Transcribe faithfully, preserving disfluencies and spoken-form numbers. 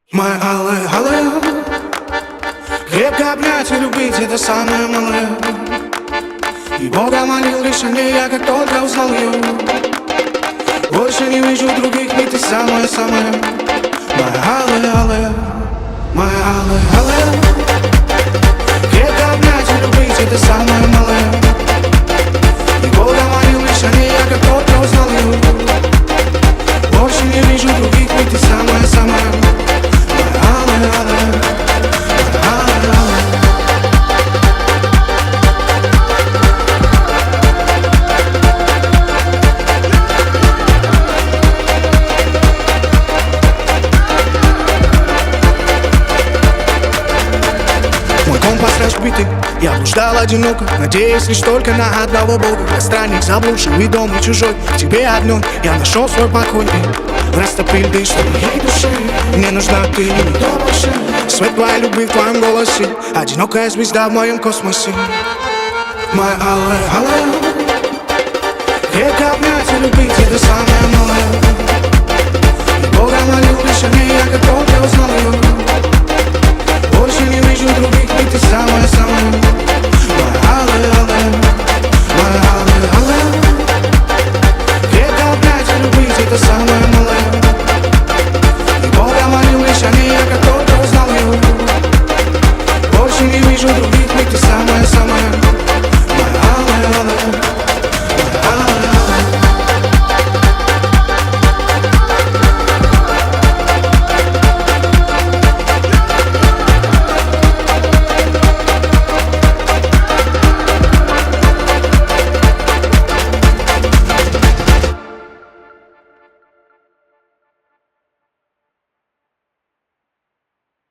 Моя алая, алая, крепко обнять и любить — это самое малое. И Бога молил лишь о ней, я как только узнал ее. Больше не вижу других, ведь ты самая-самая. Моя алая, алая, моя алая, алая, крепко обнять и любить — это самое малое. И Бога молил лишь о ней, я как только узнал ее. Больше не вижу других, ведь ты самая-самая. Мой компас разбитый, я блуждал одиноко, надеясь лишь только на одного Бога. Я странник, заблудший и дом, и чужой. В тебе одной я нашел свой покой. Растопил дышь моей души. Мне нужна ты, никто больше. Свет твоей любви в твоем голосе, одинокая звезда в моем космосе. Моя алая, алая, крепко обнять и любить — это самое малое. И Бога молил лишь о ней.